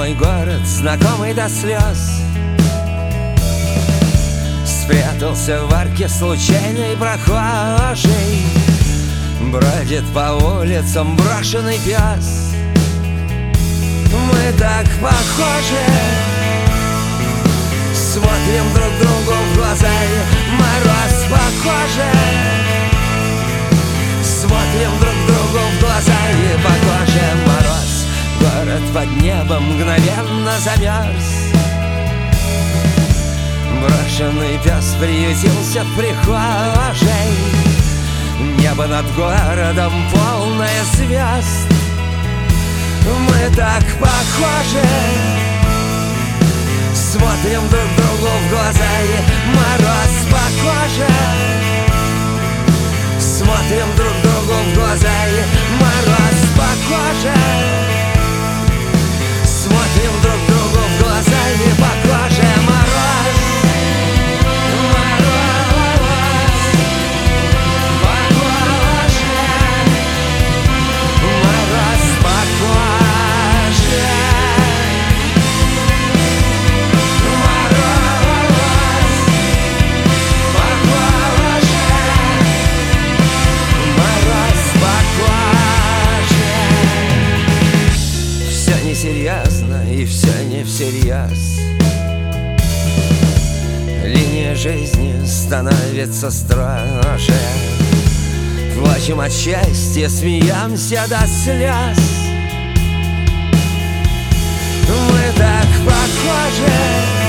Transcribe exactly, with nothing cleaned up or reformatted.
мой город, знакомый до слез, спрятался в арке случайный прохожий. Бродит по улицам брошенный пес. Мы так похожи, смотрим друг другу в глаза, и мороз похожи. Смотрим друг другу в глаза, и похожи. Мороз, город под небом мгновенно замерз. Брошенный пес приютился в прихожей. Небо над городом полное звезд. Мы так похожи, смотрим друг другу в глаза, и мороз похожи. Смотрим друг другу в глаза, и мороз похожи. Смотрим друг другу в глаза, и похожи. Мороз, серьезно и все не всерьез. Линия жизни становится строже. Плачем от счастья, смеемся до слез. Мы так похожи,